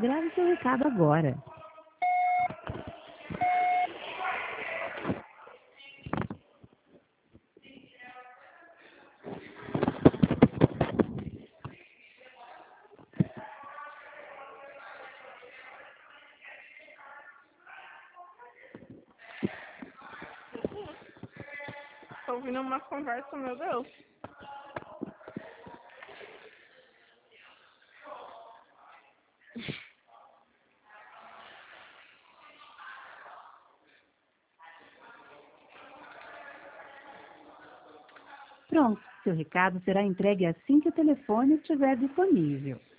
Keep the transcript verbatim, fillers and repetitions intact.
Grave seu recado agora. Tô ouvindo uma conversa, meu Deus. Pronto, seu recado será entregue assim que o telefone estiver disponível.